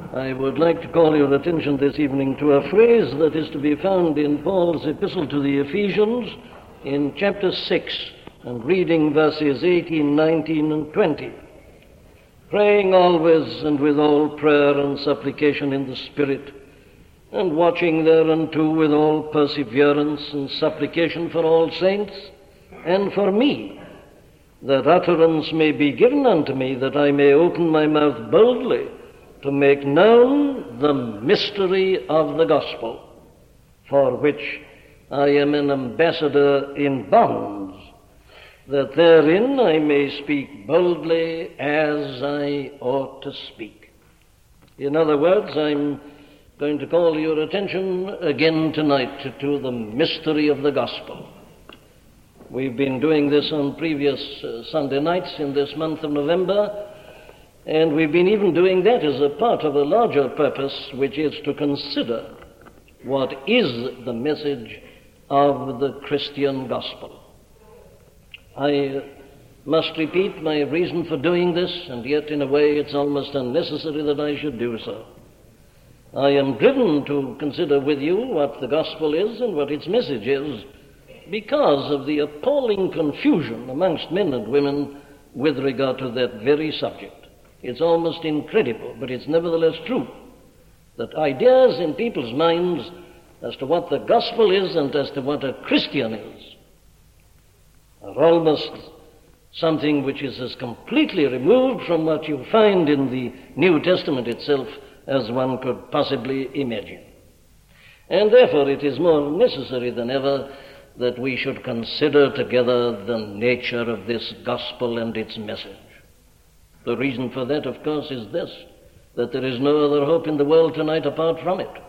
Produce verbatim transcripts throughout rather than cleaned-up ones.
I would like to call your attention this evening to a phrase that is to be found in Paul's epistle to the Ephesians in chapter six, and reading verses eighteen, nineteen, and twenty. Praying always and with all prayer and supplication in the Spirit, and watching thereunto with all perseverance and supplication for all saints, and for me, that utterance may be given unto me, that I may open my mouth boldly to make known the mystery of the gospel, for which I am an ambassador in bonds, that therein I may speak boldly as I ought to speak. In other words, I'm going to call your attention again tonight to, to the mystery of the gospel. We've been doing this on previous uh, Sunday nights in this month of November, and we've been even doing that as a part of a larger purpose, which is to consider what is the message of the Christian gospel. I must repeat my reason for doing this, and yet in a way it's almost unnecessary that I should do so. I am driven to consider with you what the gospel is and what its message is because of the appalling confusion amongst men and women with regard to that very subject. It's almost incredible, but it's nevertheless true, that ideas in people's minds as to what the gospel is and as to what a Christian is are almost something which is as completely removed from what you find in the New Testament itself as one could possibly imagine. And therefore it is more necessary than ever that we should consider together the nature of this gospel and its message. The reason for that, of course, is this, that there is no other hope in the world tonight apart from it.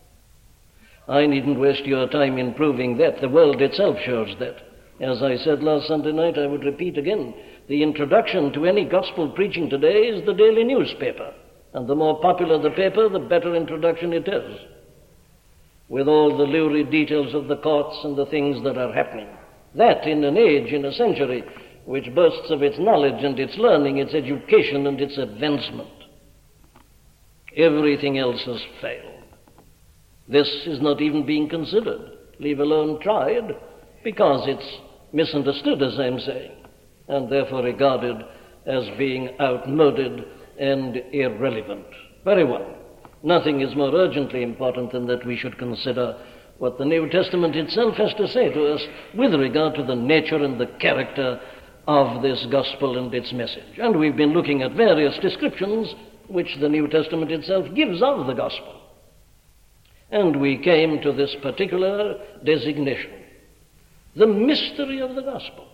I needn't waste your time in proving that. The world itself shows that. As I said last Sunday night, I would repeat again, the introduction to any gospel preaching today is the daily newspaper, and the more popular the paper, the better introduction it is, with all the lurid details of the courts and the things that are happening. That in an age, in a century, which boasts of its knowledge and its learning, its education and its advancement. Everything else has failed. This is not even being considered, leave alone tried, because it's misunderstood, as I'm saying, and therefore regarded as being outmoded and irrelevant. Very well. Nothing is more urgently important than that we should consider what the New Testament itself has to say to us with regard to the nature and the character of this gospel and its message. And we've been looking at various descriptions which the New Testament itself gives of the gospel. And we came to this particular designation, the mystery of the gospel.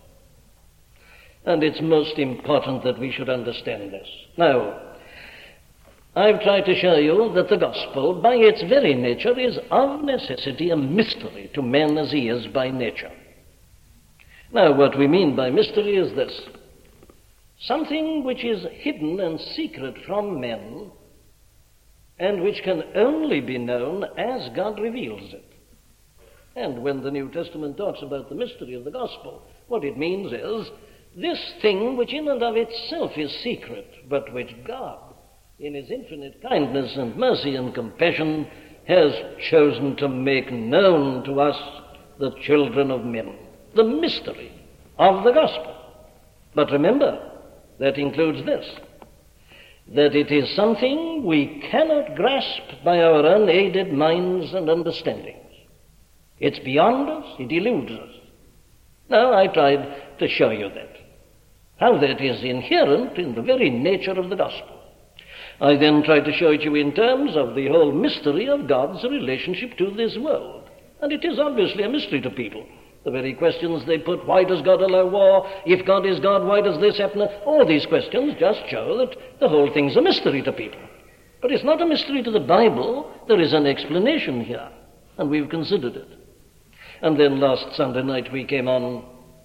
And it's most important that we should understand this. Now, I've tried to show you that the gospel, by its very nature, is of necessity a mystery to man as he is by nature. Now, what we mean by mystery is this: something which is hidden and secret from men, and which can only be known as God reveals it. And when the New Testament talks about the mystery of the gospel, what it means is this thing which in and of itself is secret, but which God, in his infinite kindness and mercy and compassion, has chosen to make known to us, the children of men. The mystery of the gospel. But remember, that includes this, that it is something we cannot grasp by our unaided minds and understandings. It's beyond us, it eludes us. Now, I tried to show you that, how that is inherent in the very nature of the gospel. I then tried to show it you in terms of the whole mystery of God's relationship to this world. And it is obviously a mystery to people. The very questions they put, why does God allow war? If God is God, why does this happen? All these questions just show that the whole thing's a mystery to people. But it's not a mystery to the Bible. There is an explanation here, and we've considered it. And then last Sunday night we came on,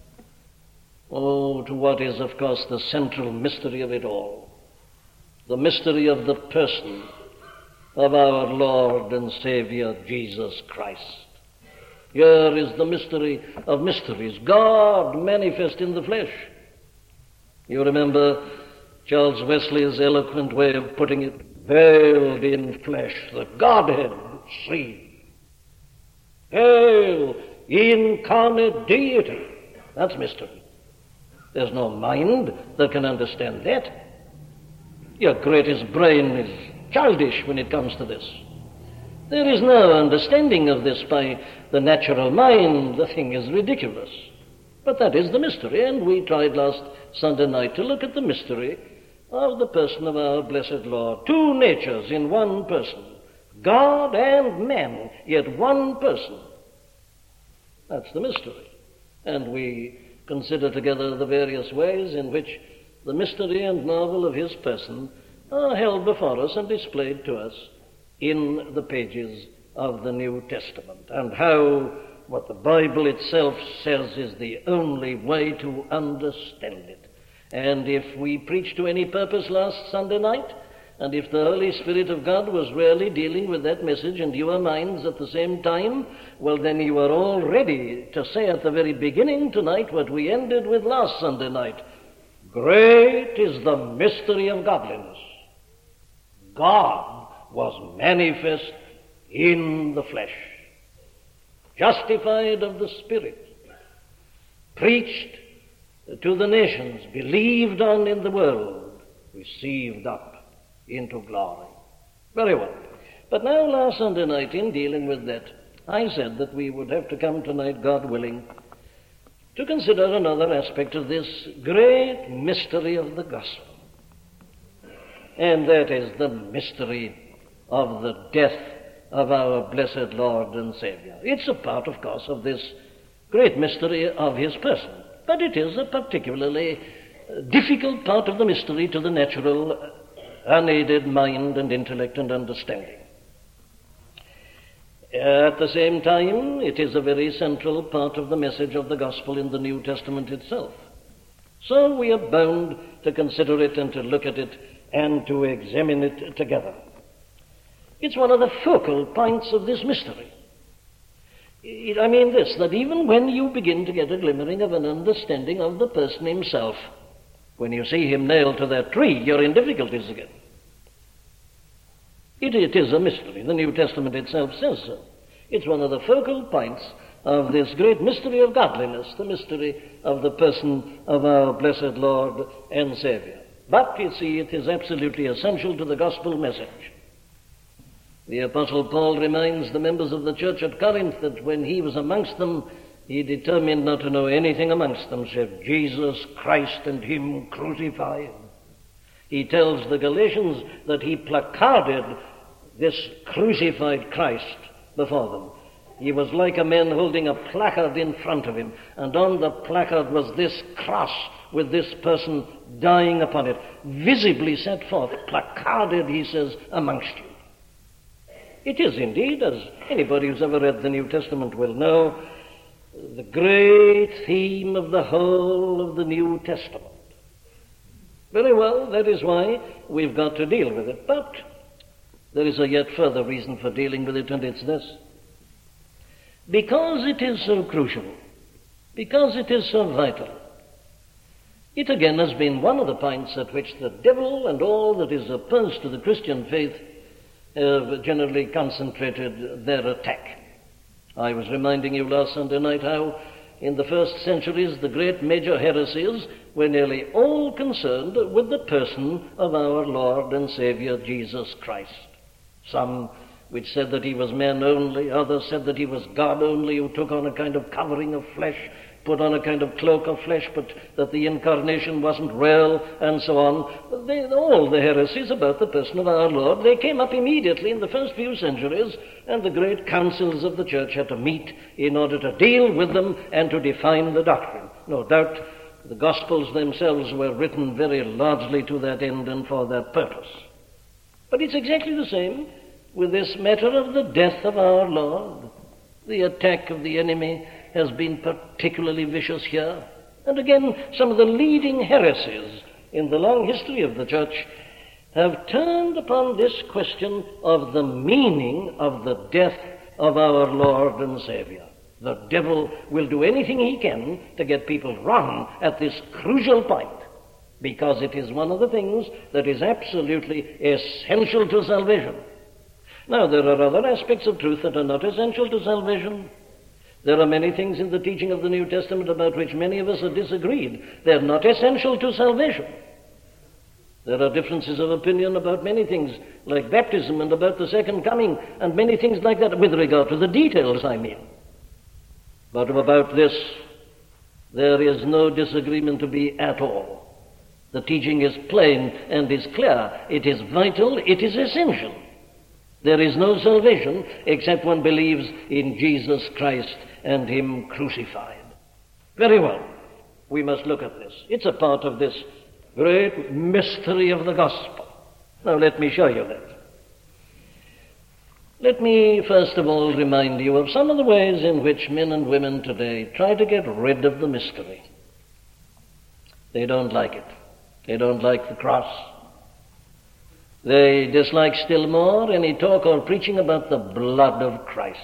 oh, to what is, of course, the central mystery of it all. The mystery of the person of our Lord and Savior, Jesus Christ. Here is the mystery of mysteries, God manifest in the flesh. You remember Charles Wesley's eloquent way of putting it, veiled in flesh, the Godhead seen. Hail, incarnate deity. That's mystery. There's no mind that can understand that. Your greatest brain is childish when it comes to this. There is no understanding of this by the natural mind. The thing is ridiculous. But that is the mystery, and we tried last Sunday night to look at the mystery of the person of our blessed Lord. Two natures in one person, God and man, yet one person. That's the mystery. And we consider together the various ways in which the mystery and marvel of his person are held before us and displayed to us in the pages of the New Testament, and how what the Bible itself says is the only way to understand it. And if we preached to any purpose last Sunday night, and if the Holy Spirit of God was really dealing with that message in your minds at the same time, well, then you are all ready to say at the very beginning tonight what we ended with last Sunday night. Great is the mystery of godliness. God was manifest in the flesh, justified of the Spirit, preached to the nations, believed on in the world, received up into glory. Very well. But now last Sunday night, in dealing with that, I said that we would have to come tonight, God willing, to consider another aspect of this great mystery of the gospel. And that is the mystery of the death of our blessed Lord and Savior. It's a part, of course, of this great mystery of his person, but it is a particularly difficult part of the mystery to the natural, unaided mind and intellect and understanding. At the same time, it is a very central part of the message of the gospel in the New Testament itself. So we are bound to consider it and to look at it and to examine it together. It's one of the focal points of this mystery. It, I mean this, that even when you begin to get a glimmering of an understanding of the person himself, when you see him nailed to that tree, you're in difficulties again. It, it is a mystery. The New Testament itself says so. It's one of the focal points of this great mystery of godliness, the mystery of the person of our blessed Lord and Savior. But, you see, it is absolutely essential to the gospel message. The Apostle Paul reminds the members of the church at Corinth that when he was amongst them, he determined not to know anything amongst them save Jesus Christ and him crucified. He tells the Galatians that he placarded this crucified Christ before them. He was like a man holding a placard in front of him, and on the placard was this cross with this person dying upon it, visibly set forth, placarded, he says, amongst you. It is indeed, as anybody who's ever read the New Testament will know, the great theme of the whole of the New Testament. Very well, that is why we've got to deal with it. But there is a yet further reason for dealing with it, and it's this. Because it is so crucial, because it is so vital, it again has been one of the points at which the devil and all that is opposed to the Christian faith have generally concentrated their attack. I was reminding you last Sunday night how in the first centuries the great major heresies were nearly all concerned with the person of our Lord and Savior Jesus Christ. Some which said that he was man only, others said that he was God only, who took on a kind of covering of flesh, put on a kind of cloak of flesh, but that the incarnation wasn't real, and so on. They, all the heresies about the person of our Lord, they came up immediately in the first few centuries, and the great councils of the church had to meet in order to deal with them and to define the doctrine. No doubt the Gospels themselves were written very largely to that end and for that purpose. But it's exactly the same with this matter of the death of our Lord. The attack of the enemy has been particularly vicious here. And again, some of the leading heresies in the long history of the church have turned upon this question of the meaning of the death of our Lord and Savior. The devil will do anything he can to get people wrong at this crucial point. because it is one of the things that is absolutely essential to salvation. Now, there are other aspects of truth that are not essential to salvation. There are many things in the teaching of the New Testament about which many of us are disagreed. They're not essential to salvation. There are differences of opinion about many things, like baptism and about the second coming, and many things like that, with regard to the details, I mean. But about this, there is no disagreement to be at all. The teaching is plain and is clear. It is vital. It is essential. There is no salvation except one believes in Jesus Christ and Him crucified. Very well. We must look at this. It's a part of this great mystery of the gospel. Now let me show you that. Let me first of all remind you of some of the ways in which men and women today try to get rid of the mystery. They don't like it. They don't like the cross. They dislike still more any talk or preaching about the blood of Christ.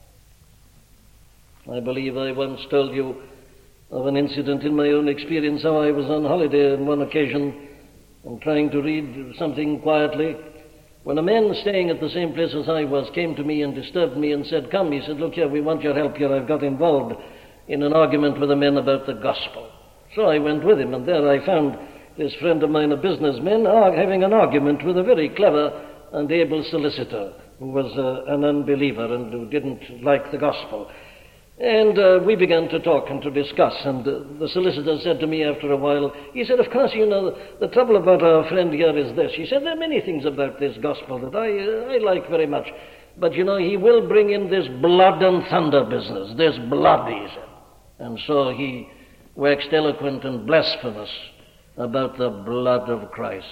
I believe I once told you of an incident in my own experience, how I was on holiday on one occasion and trying to read something quietly, when a man staying at the same place as I was came to me and disturbed me and said, "Come," he said, "look here, we want your help here. I've got involved in an argument with the men about the gospel." So I went with him, and there I found this friend of mine, a businessman, having an argument with a very clever and able solicitor who was uh, an unbeliever and who didn't like the gospel. And uh, we began to talk and to discuss, and uh, the solicitor said to me after a while, he said, "Of course, you know, the, the trouble about our friend here is this." He said, "There are many things about this gospel that I, uh, I like very much, but, you know, he will bring in this blood and thunder business, this blood," he said. And so he waxed eloquent and blasphemous about the blood of Christ.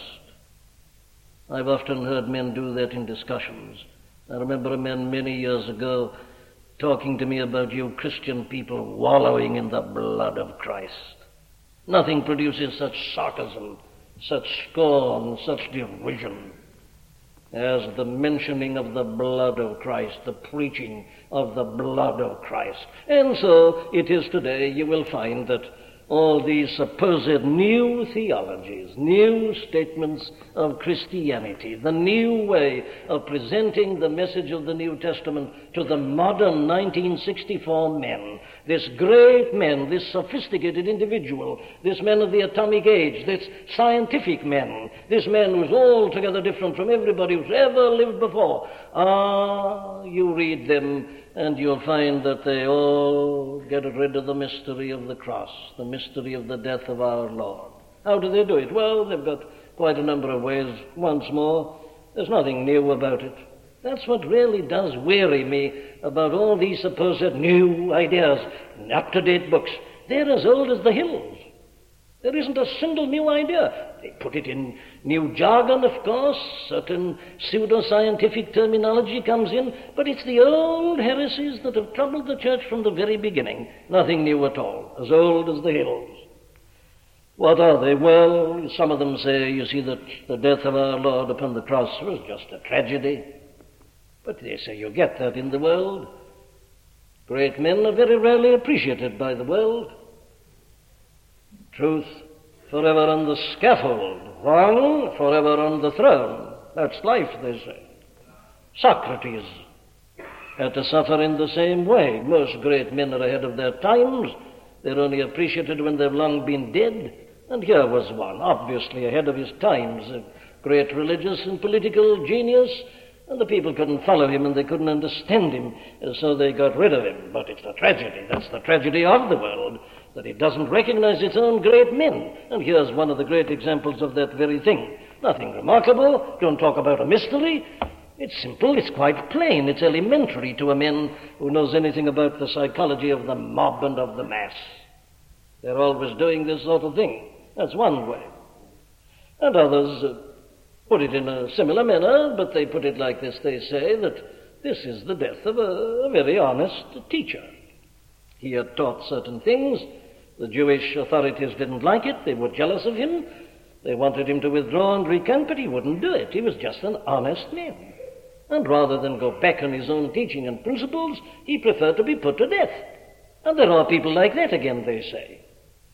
I've often heard men do that in discussions. I remember a man many years ago talking to me about you Christian people wallowing in the blood of Christ. Nothing produces such sarcasm, such scorn, such derision as the mentioning of the blood of Christ, the preaching of the blood of Christ. And so it is today. You will find that all these supposed new theologies, new statements of Christianity, the new way of presenting the message of the New Testament to the modern nineteen sixty-four men, this great man, this sophisticated individual, this man of the atomic age, this scientific man, this man who's altogether different from everybody who's ever lived before. Ah, you read them, and you'll find that they all get rid of the mystery of the cross, the mystery of the death of our Lord. How do they do it? Well, they've got quite a number of ways. Once more, there's nothing new about it. That's what really does weary me about all these supposed new ideas, up-to-date books. They're as old as the hills. There isn't a single new idea. They put it in new jargon, of course. Certain pseudo-scientific terminology comes in, but it's the old heresies that have troubled the church from the very beginning. Nothing new at all, as old as the hills. What are they? Well, some of them say, you see, that the death of our Lord upon the cross was just a tragedy. But they say you get that in the world. Great men are very rarely appreciated by the world. Truth forever on the scaffold, wrong forever on the throne. That's life, they say. Socrates had to suffer in the same way. Most great men are ahead of their times. They're only appreciated when they've long been dead. And here was one, obviously ahead of his times, a great religious and political genius, and the people couldn't follow him and they couldn't understand him, and so they got rid of him. But it's a tragedy. That's the tragedy of the world, that it doesn't recognize its own great men. And here's one of the great examples of that very thing. Nothing remarkable. Don't talk about a mystery. It's simple. It's quite plain. It's elementary to a man who knows anything about the psychology of the mob and of the mass. They're always doing this sort of thing. That's one way. And others uh, put it in a similar manner, but they put it like this. They say that this is the death of a, a very honest teacher. He had taught certain things. The Jewish authorities didn't like it. They were jealous of him. They wanted him to withdraw and recant, but he wouldn't do it. He was just an honest man. And rather than go back on his own teaching and principles, he preferred to be put to death. And there are people like that again, they say.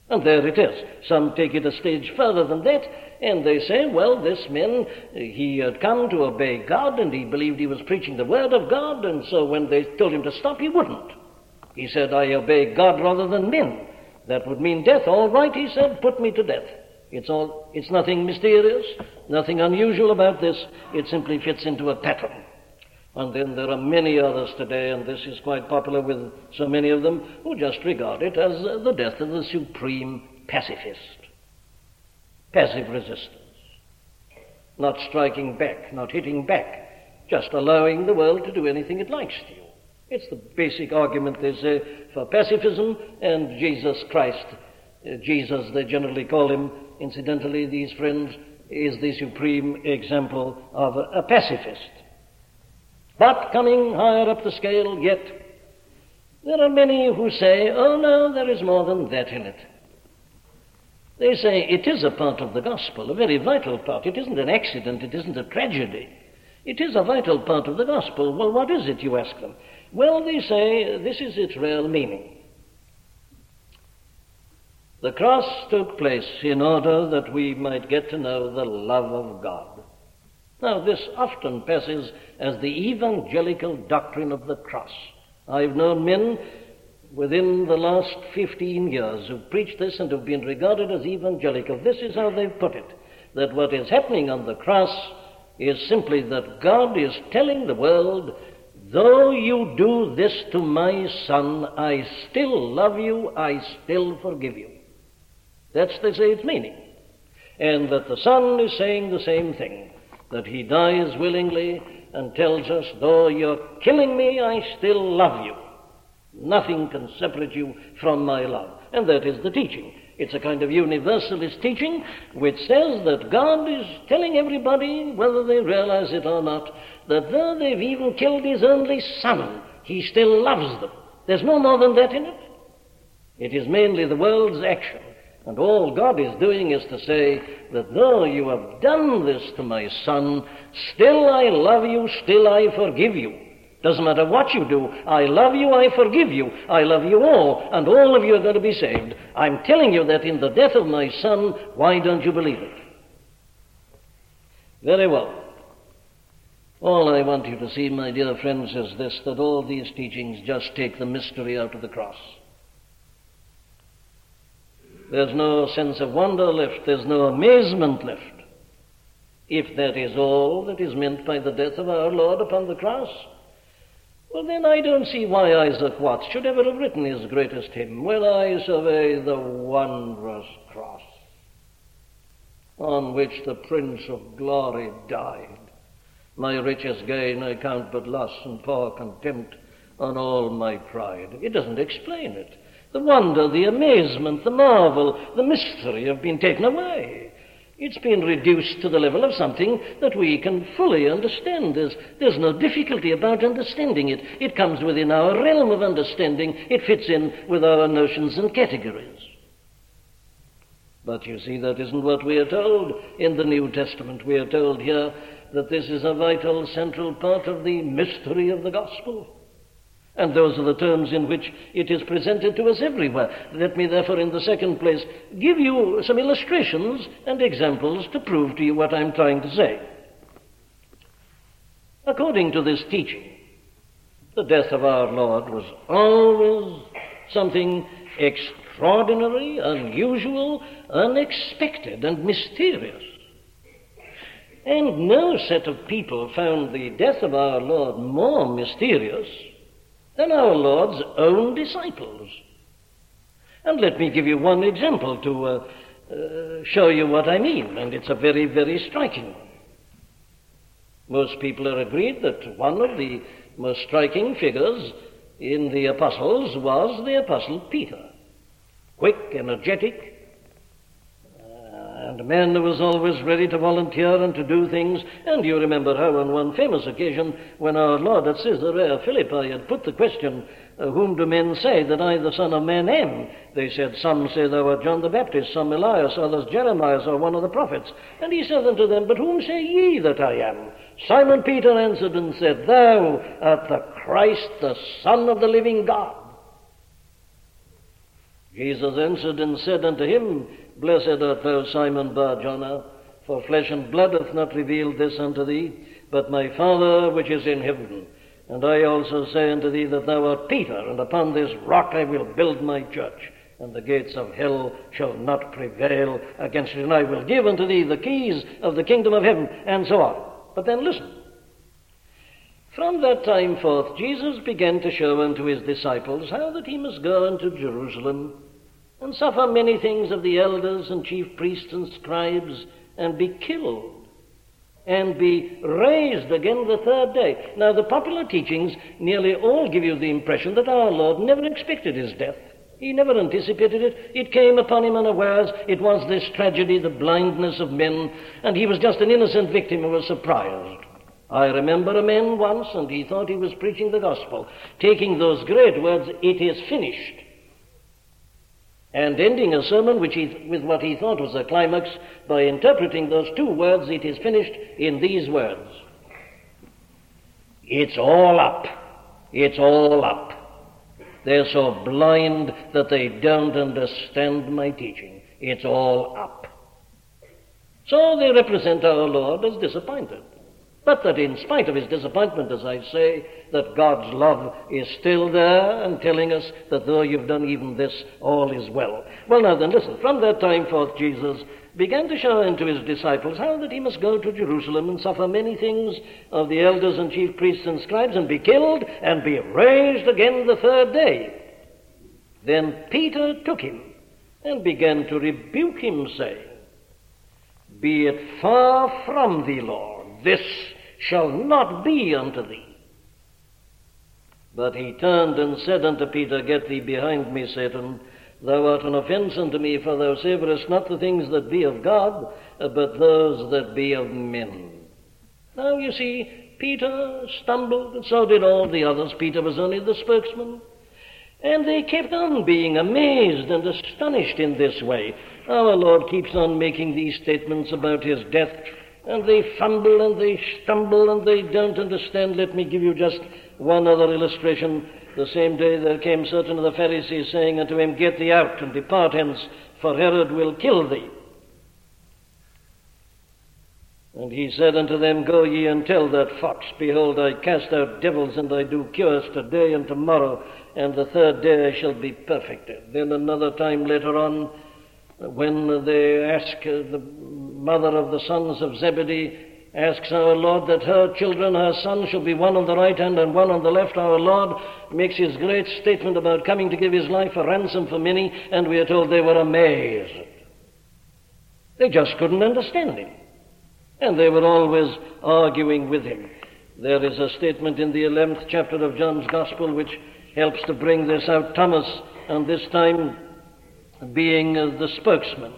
And there it is. Some take it a stage further than that, and they say, well, this man, he had come to obey God, and he believed he was preaching the word of God, and so when they told him to stop, he wouldn't. He said, I obey God rather than men. That would mean death. All right, he said, put me to death. It's all. It's nothing mysterious, nothing unusual about this. It simply fits into a pattern. And then there are many others today, and this is quite popular with so many of them, who just regard it as uh, the death of the supreme pacifist. Passive resistance. Not striking back, not hitting back, just allowing the world to do anything it likes to you. It's the basic argument, they say, for pacifism and Jesus Christ. Uh, Jesus, they generally call him, incidentally, these friends, is the supreme example of a, a pacifist. But coming higher up the scale yet, there are many who say, oh no, there is more than that in it. They say it is a part of the gospel, a very vital part. It isn't an accident, it isn't a tragedy. It is a vital part of the gospel. Well, what is it, you ask them? Well, they say this is its real meaning. The cross took place in order that we might get to know the love of God. Now, this often passes as the evangelical doctrine of the cross. I've known men within the last fifteen years who've preached this and who've been regarded as evangelical. This is how they've put it, that what is happening on the cross is simply that God is telling the world, though you do this to my son, I still love you, I still forgive you. That's, they say, its meaning. And that the Son is saying the same thing, that he dies willingly and tells us, though you're killing me, I still love you. Nothing can separate you from my love. And that is the teaching. It's a kind of universalist teaching which says that God is telling everybody, whether they realize it or not, that though they've even killed his only son, he still loves them. There's no more than that in it. It is mainly the world's action. And all God is doing is to say that though you have done this to my son, still I love you, still I forgive you. Doesn't matter what you do, I love you, I forgive you. I love you all, and all of you are going to be saved. I'm telling you that in the death of my son, why don't you believe it? Very well. All I want you to see, my dear friends, is this, that all these teachings just take the mystery out of the cross. There's no sense of wonder left. There's no amazement left. If that is all that is meant by the death of our Lord upon the cross, well, then I don't see why Isaac Watts should ever have written his greatest hymn, When I Survey the Wondrous Cross, on which the Prince of Glory died. My richest gain I count but loss, and pour contempt on all my pride. It doesn't explain it. The wonder, the amazement, the marvel, the mystery have been taken away. It's been reduced to the level of something that we can fully understand. There's, there's no difficulty about understanding it. It comes within our realm of understanding. It fits in with our notions and categories. But you see, that isn't what we are told in the New Testament. We are told here that this is a vital, central part of the mystery of the gospel. And those are the terms in which it is presented to us everywhere. Let me therefore, in the second place, give you some illustrations and examples to prove to you what I'm trying to say. According to this teaching, the death of our Lord was always something extraordinary, unusual, unexpected, and mysterious. And no set of people found the death of our Lord more mysterious than our Lord's own disciples. And let me give you one example to uh, uh, show you what I mean, and it's a very, very striking one. Most people are agreed that one of the most striking figures in the apostles was the apostle Peter. Quick, energetic, and a man who was always ready to volunteer and to do things. And you remember how on one famous occasion, when our Lord at Caesarea Philippi had put the question, uh, whom do men say that I, the Son of Man, am? They said, some say thou art John the Baptist, some Elias, others Jeremiah, or one of the prophets. And he said unto them, but whom say ye that I am? Simon Peter answered and said, Thou art the Christ, the Son of the living God. Jesus answered and said unto him, Blessed art thou, Simon Bar-Jonah, for flesh and blood hath not revealed this unto thee, but my Father which is in heaven. And I also say unto thee that thou art Peter, and upon this rock I will build my church, and the gates of hell shall not prevail against it. And I will give unto thee the keys of the kingdom of heaven, and so on. But then listen. From that time forth, Jesus began to show unto his disciples how that he must go unto Jerusalem, and suffer many things of the elders and chief priests and scribes, and be killed, and be raised again the third day. Now, the popular teachings nearly all give you the impression that our Lord never expected his death. He never anticipated it. It came upon him unawares. It was this tragedy, the blindness of men, and he was just an innocent victim who was surprised. I remember a man once, and he thought he was preaching the gospel, taking those great words, "It is finished," and ending a sermon which he, with what he thought was a climax by interpreting those two words, "It is finished," in these words: "It's all up. It's all up." They're so blind that they don't understand my teaching. It's all up. So they represent our Lord as disappointed. But that in spite of his disappointment, as I say, that God's love is still there and telling us that though you've done even this, all is well. Well, now then, listen. From that time forth, Jesus began to show unto his disciples how that he must go to Jerusalem and suffer many things of the elders and chief priests and scribes, and be killed, and be raised again the third day. Then Peter took him and began to rebuke him, saying, Be it far from thee, Lord, this shall not be unto thee. But he turned and said unto Peter, Get thee behind me, Satan. Thou art an offence unto me, for thou savourest not the things that be of God, but those that be of men. Now you see, Peter stumbled, and so did all the others. Peter was only the spokesman. And they kept on being amazed and astonished in this way. Our Lord keeps on making these statements about his death, and they fumble and they stumble and they don't understand. Let me give you just one other illustration. The same day there came certain of the Pharisees, saying unto him, Get thee out and depart hence, for Herod will kill thee. And he said unto them, Go ye and tell that fox, Behold, I cast out devils, and I do cures today and tomorrow, and the third day I shall be perfected. Then another time later on, when they ask uh, the mother of the sons of Zebedee, asks our Lord that her children, her sons, shall be one on the right hand and one on the left. Our Lord makes his great statement about coming to give his life a ransom for many, and we are told they were amazed. They just couldn't understand him. And they were always arguing with him. There is a statement in the eleventh chapter of John's Gospel which helps to bring this out. Thomas, and this time being uh, the spokesman.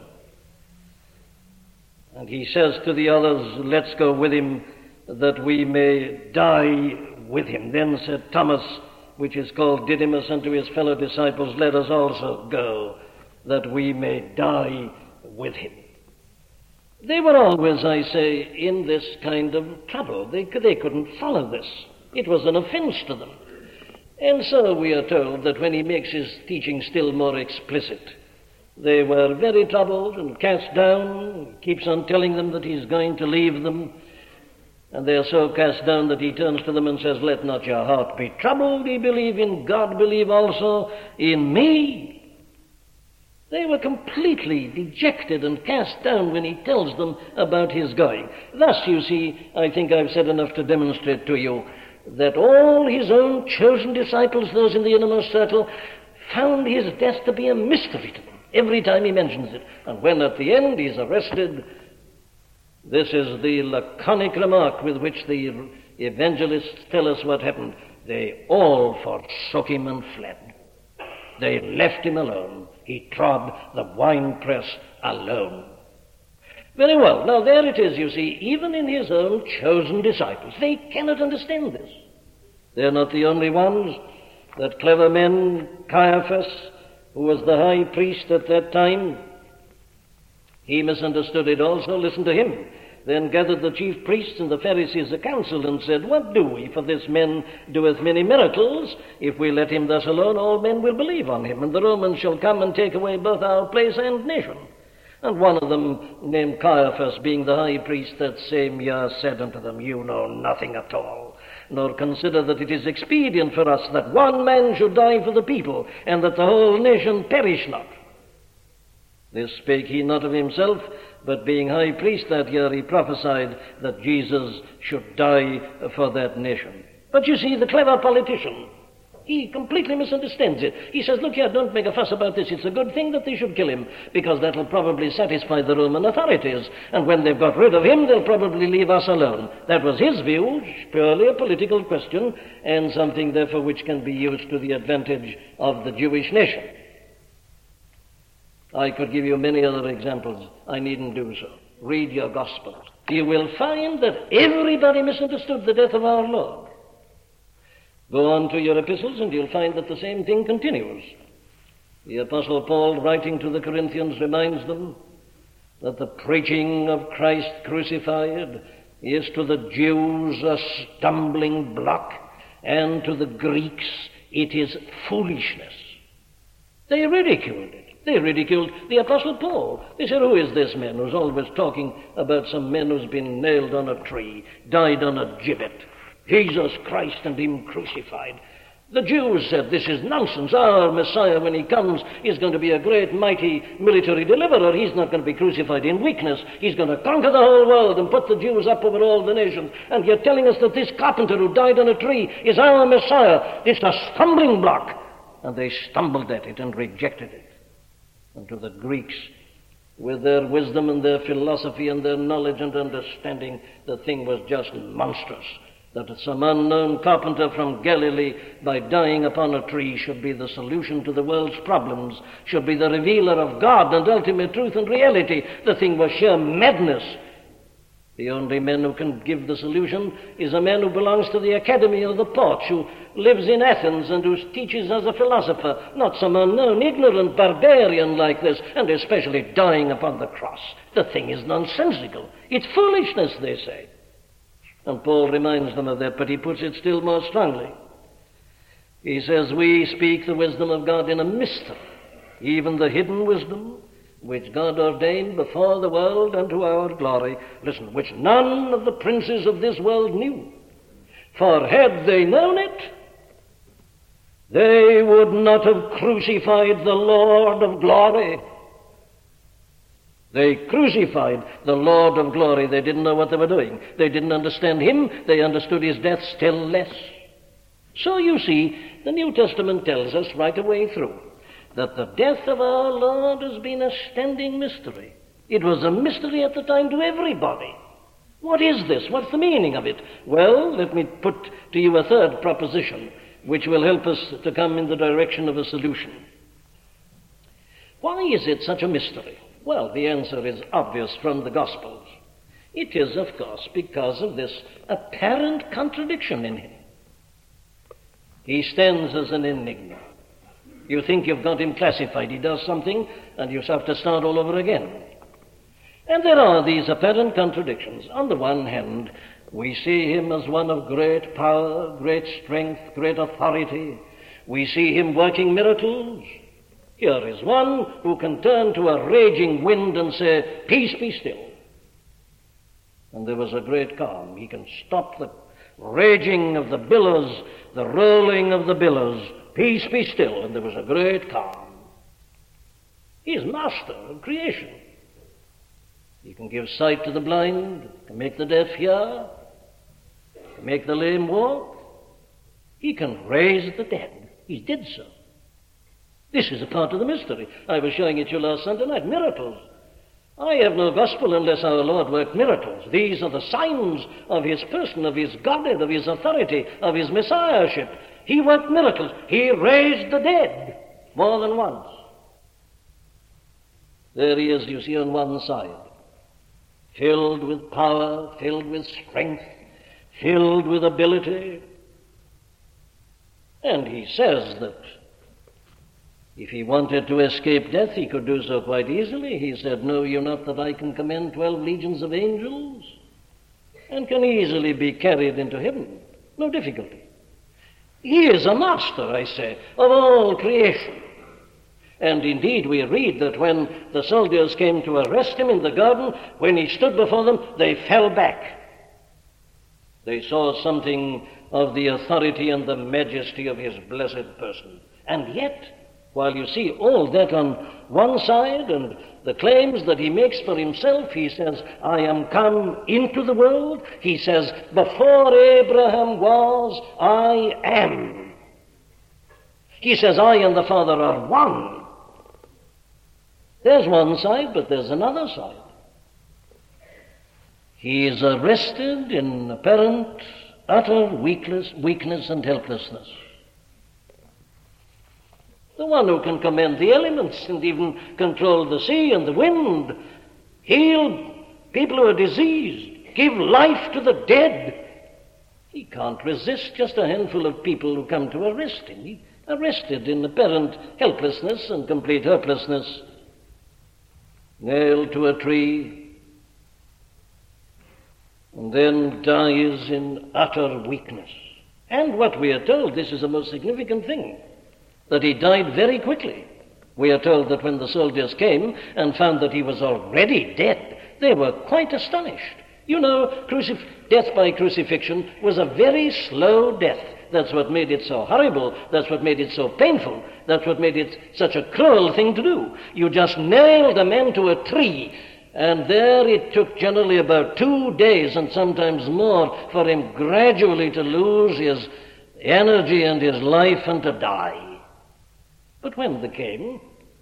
And he says to the others, Let's go with him, that we may die with him. Then said Thomas, which is called Didymus, unto his fellow disciples, Let us also go, that we may die with him. They were always, I say, in this kind of trouble. They, they couldn't follow this. It was an offense to them. And so we are told that when he makes his teaching still more explicit, they were very troubled and cast down. He keeps on telling them that he's going to leave them. And they are so cast down that he turns to them and says, Let not your heart be troubled. Ye believe in God, believe also in me. They were completely dejected and cast down when he tells them about his going. Thus, you see, I think I've said enough to demonstrate to you that all his own chosen disciples, those in the innermost circle, found his death to be a mystery to them every time he mentions it. And when at the end he's arrested, this is the laconic remark with which the evangelists tell us what happened. They all forsook him and fled. They left him alone. He trod the winepress alone. Very well. Now there it is, you see, even in his own chosen disciples. They cannot understand this. They're not the only ones. That clever man, Caiaphas, who was the high priest at that time, he misunderstood it also. Listen to him. Then gathered the chief priests and the Pharisees a council, and said, What do we? For this man doeth many miracles. If we let him thus alone, all men will believe on him, and the Romans shall come and take away both our place and nation. And one of them, named Caiaphas, being the high priest that same year, said unto them, You know nothing at all, nor consider that it is expedient for us that one man should die for the people, and that the whole nation perish not. This spake he not of himself, but being high priest that year, he prophesied that Jesus should die for that nation. But you see, the clever politician, he completely misunderstands it. He says, look here, don't make a fuss about this. It's a good thing that they should kill him, because that'll probably satisfy the Roman authorities. And when they've got rid of him, they'll probably leave us alone. That was his view, purely a political question, and something, therefore, which can be used to the advantage of the Jewish nation. I could give you many other examples. I needn't do so. Read your Gospels. You will find that everybody misunderstood the death of our Lord. Go on to your epistles and you'll find that the same thing continues. The Apostle Paul, writing to the Corinthians, reminds them that the preaching of Christ crucified is to the Jews a stumbling block, and to the Greeks it is foolishness. They ridiculed it. They ridiculed the Apostle Paul. They said, who is this man who's always talking about some man who's been nailed on a tree, died on a gibbet? Jesus Christ and him crucified. The Jews said, this is nonsense. Our Messiah, when he comes, is going to be a great, mighty military deliverer. He's not going to be crucified in weakness. He's going to conquer the whole world and put the Jews up over all the nations. And you're telling us that this carpenter who died on a tree is our Messiah. It's a stumbling block. And they stumbled at it and rejected it. And to the Greeks, with their wisdom and their philosophy and their knowledge and understanding, the thing was just monstrous. That some unknown carpenter from Galilee, by dying upon a tree, should be the solution to the world's problems, should be the revealer of God and ultimate truth and reality. The thing was sheer madness. The only man who can give the solution is a man who belongs to the Academy of the Porch, who lives in Athens and who teaches as a philosopher, not some unknown, ignorant barbarian like this, and especially dying upon the cross. The thing is nonsensical. It's foolishness, they say. And Paul reminds them of that, but he puts it still more strongly. He says, we speak the wisdom of God in a mystery, even the hidden wisdom, which God ordained before the world unto our glory, listen, which none of the princes of this world knew. For had they known it, they would not have crucified the Lord of glory. They crucified the Lord of glory. They didn't know what they were doing. They didn't understand him. They understood his death still less. So you see, the New Testament tells us right away through that the death of our Lord has been a standing mystery. It was a mystery at the time to everybody. What is this? What's the meaning of it? Well, let me put to you a third proposition, which will help us to come in the direction of a solution. Why is it such a mystery? Well, the answer is obvious from the Gospels. It is, of course, because of this apparent contradiction in him. He stands as an enigma. You think you've got him classified. He does something, and you have to start all over again. And there are these apparent contradictions. On the one hand, we see him as one of great power, great strength, great authority. We see him working miracles. Here is one who can turn to a raging wind and say, peace, be still. And there was a great calm. He can stop the raging of the billows, the rolling of the billows. Peace, be still. And there was a great calm. He is master of creation. He can give sight to the blind, can make the deaf hear, can make the lame walk. He can raise the dead. He did so. This is a part of the mystery. I was showing it to you last Sunday night. Miracles. I have no gospel unless our Lord worked miracles. These are the signs of his person, of his Godhead, of his authority, of his messiahship. He worked miracles. He raised the dead more than once. There he is, you see, on one side, filled with power, filled with strength, filled with ability. And he says that If he wanted to escape death, he could do so quite easily. He said, "Know you not that I can command twelve legions of angels?" And can easily be carried into heaven. No difficulty. He is a master, I say, of all creation. And indeed we read that when the soldiers came to arrest him in the garden, when he stood before them, they fell back. They saw something of the authority and the majesty of his blessed person. And yet, while you see all that on one side and the claims that he makes for himself, he says, "I am come into the world." He says, "Before Abraham was, I am." He says, "I and the Father are one." There's one side, but there's another side. He is arrested in apparent, utter weakness, weakness and helplessness. The one who can command the elements and even control the sea and the wind, heal people who are diseased, give life to the dead. He can't resist just a handful of people who come to arrest him. He's arrested in apparent helplessness and complete hopelessness, nailed to a tree, and then dies in utter weakness. And what we are told, this is a most significant thing, that he died very quickly. We are told that when the soldiers came and found that he was already dead, they were quite astonished. You know, crucif- death by crucifixion was a very slow death. That's what made it so horrible. That's what made it so painful. That's what made it such a cruel thing to do. You just nailed a man to a tree, and there it took generally about two days and sometimes more for him gradually to lose his energy and his life and to die. But when they came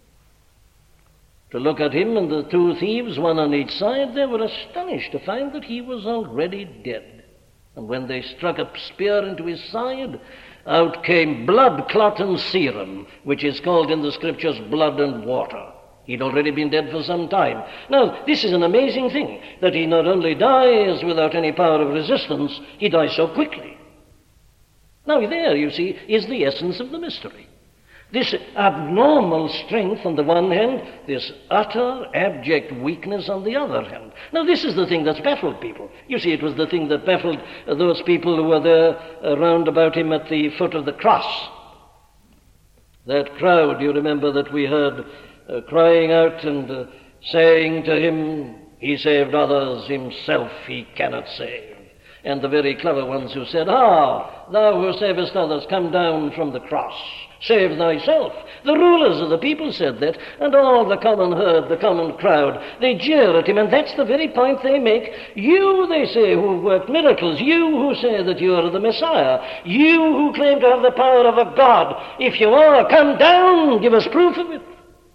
to look at him and the two thieves, one on each side, they were astonished to find that he was already dead. And when they struck a spear into his side, out came blood, clot, and serum, which is called in the Scriptures blood and water. He'd already been dead for some time. Now, this is an amazing thing, that he not only dies without any power of resistance, he dies so quickly. Now, there, you see, is the essence of the mystery. This abnormal strength on the one hand, this utter, abject weakness on the other hand. Now, this is the thing that's baffled people. You see, it was the thing that baffled those people who were there around about him at the foot of the cross. That crowd, you remember, that we heard uh, crying out and uh, saying to him, "He saved others, himself he cannot save." And the very clever ones who said, "Ah, thou who savest others, come down from the cross. Save thyself." The rulers of the people said that, and all the common herd, the common crowd, they jeer at him, and that's the very point they make. You, they say, who've worked miracles, you who say that you are the Messiah, you who claim to have the power of a God, if you are, come down, give us proof of it.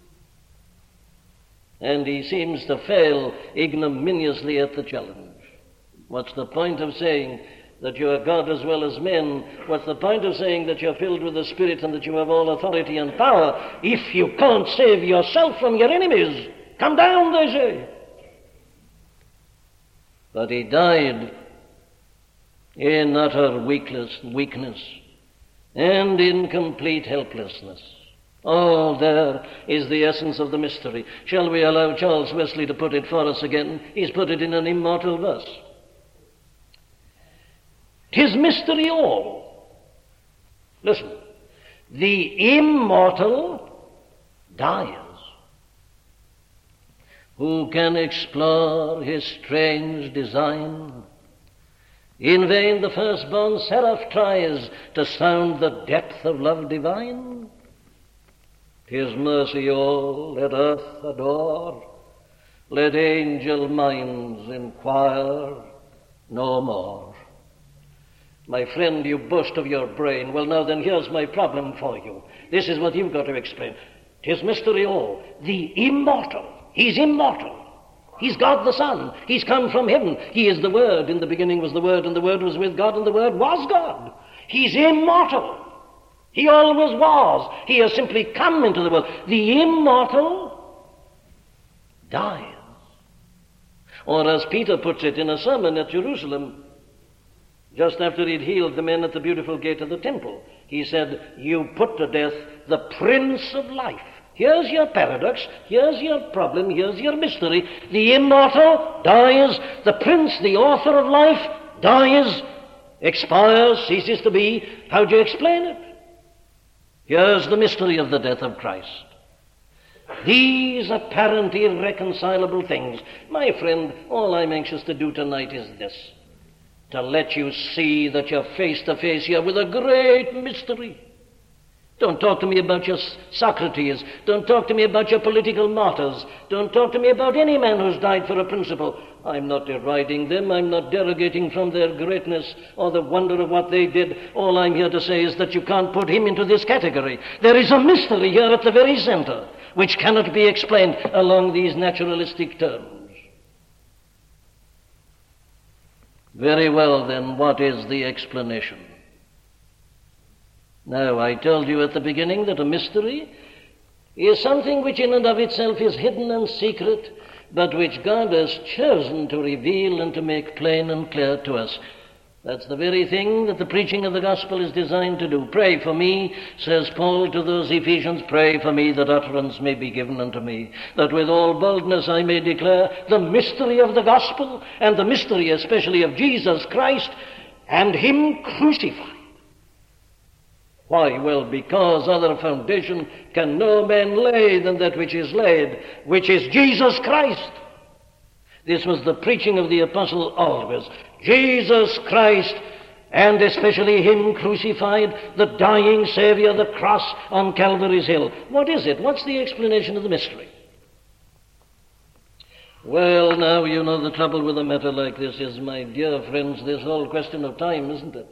And he seems to fail ignominiously at the challenge. What's the point of saying that you are God as well as men? What's the point of saying that you're filled with the Spirit and that you have all authority and power if you can't save yourself from your enemies? Come down, they say. But he died in utter weakness, weakness and in complete helplessness. Oh, there is the essence of the mystery. Shall we allow Charles Wesley to put it for us again? He's put it in an immortal verse. "'Tis mystery all." Listen. "The immortal dies. Who can explore his strange design? In vain the firstborn seraph tries to sound the depth of love divine. 'Tis mercy all, let earth adore, let angel minds inquire no more." My friend, you boast of your brain. Well, now then, here's my problem for you. This is what you've got to explain. 'Tis mystery all. The immortal. He's immortal. He's God the Son. He's come from heaven. He is the Word. In the beginning was the Word, and the Word was with God, and the Word was God. He's immortal. He always was. He has simply come into the world. The immortal dies. Or as Peter puts it in a sermon at Jerusalem, just after he'd healed the men at the beautiful gate of the temple. He said, "You put to death the Prince of Life." Here's your paradox, here's your problem, here's your mystery. The immortal dies, the Prince, the author of life, dies, expires, ceases to be. How do you explain it? Here's the mystery of the death of Christ. These apparent irreconcilable things. My friend, all I'm anxious to do tonight is this: to let you see that you're face to face here with a great mystery. Don't talk to me about your Socrates. Don't talk to me about your political martyrs. Don't talk to me about any man who's died for a principle. I'm not deriding them. I'm not derogating from their greatness or the wonder of what they did. All I'm here to say is that you can't put him into this category. There is a mystery here at the very center which cannot be explained along these naturalistic terms. Very well, then, what is the explanation? Now, I told you at the beginning that a mystery is something which in and of itself is hidden and secret, but which God has chosen to reveal and to make plain and clear to us. That's the very thing that the preaching of the gospel is designed to do. Pray for me, says Paul to those Ephesians, pray for me that utterance may be given unto me, that with all boldness I may declare the mystery of the gospel, and the mystery especially of Jesus Christ and him crucified. Why? Well, because other foundation can no man lay than that which is laid, which is Jesus Christ. This was the preaching of the apostle always. Jesus Christ, and especially him crucified, the dying Savior, the cross on Calvary's hill. What is it? What's the explanation of the mystery? Well, now, you know the trouble with a matter like this is, my dear friends, this whole question of time, isn't it?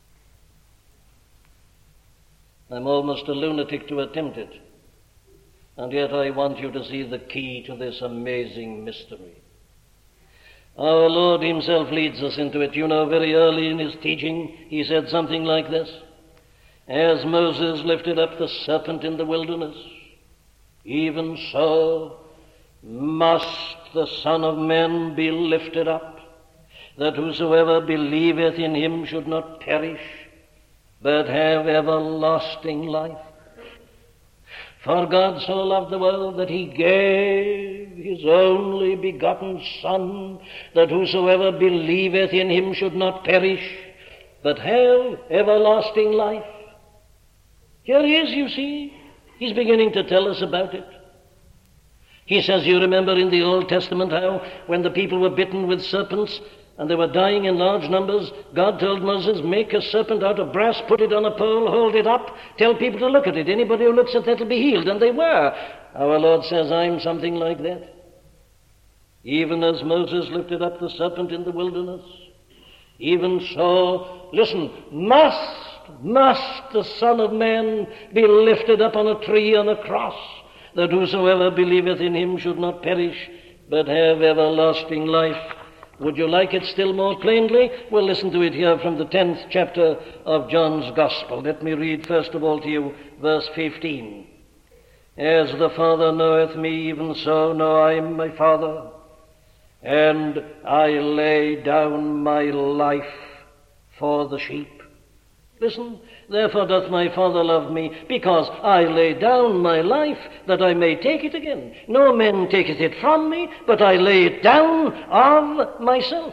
I'm almost a lunatic to attempt it. And yet I want you to see the key to this amazing mystery. Our Lord himself leads us into it. You know, very early in his teaching, he said something like this: as Moses lifted up the serpent in the wilderness, even so must the Son of Man be lifted up, that whosoever believeth in him should not perish, but have everlasting life. For God so loved the world that he gave his only begotten Son, that whosoever believeth in him should not perish, but have everlasting life. Here he is, you see. He's beginning to tell us about it. He says, you remember in the Old Testament how when the people were bitten with serpents, and they were dying in large numbers, God told Moses, make a serpent out of brass, put it on a pole, hold it up, tell people to look at it. Anybody who looks at that will be healed. And they were. Our Lord says, I'm something like that. Even as Moses lifted up the serpent in the wilderness, even so, listen, must, must the Son of Man be lifted up on a tree, on a cross, that whosoever believeth in him should not perish, but have everlasting life. Would you like it still more plainly? Well, listen to it here from the tenth chapter of John's Gospel. Let me read first of all to you verse fifteen. As the Father knoweth me, even so know I my Father, and I lay down my life for the sheep. Listen, therefore doth my Father love me, because I lay down my life, that I may take it again. No man taketh it from me, but I lay it down of myself.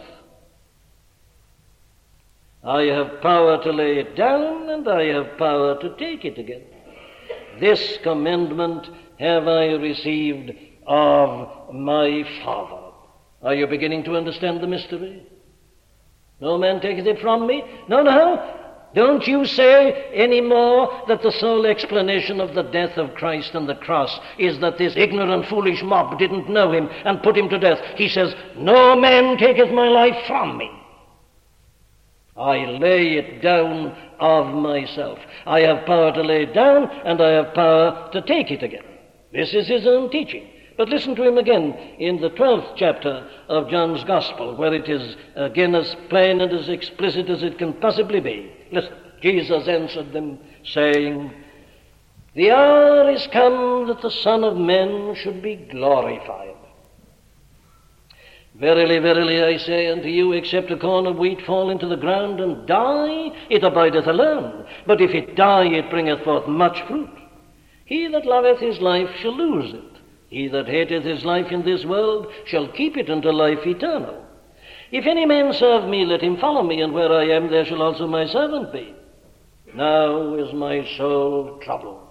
I have power to lay it down, and I have power to take it again. This commandment have I received of my Father. Are you beginning to understand the mystery? No man taketh it from me. No, no. Don't you say any more that the sole explanation of the death of Christ and the cross is that this ignorant, foolish mob didn't know him and put him to death. He says, no man taketh my life from me. I lay it down of myself. I have power to lay it down, and I have power to take it again. This is his own teaching. But listen to him again in the twelfth chapter of John's Gospel, where it is again as plain and as explicit as it can possibly be. Listen, Jesus answered them, saying, the hour is come that the Son of Man should be glorified. Verily, verily, I say unto you, except a corn of wheat fall into the ground and die, it abideth alone. But if it die, it bringeth forth much fruit. He that loveth his life shall lose it. He that hateth his life in this world shall keep it unto life eternal. If any man serve me, let him follow me, and where I am, there shall also my servant be. Now is my soul troubled.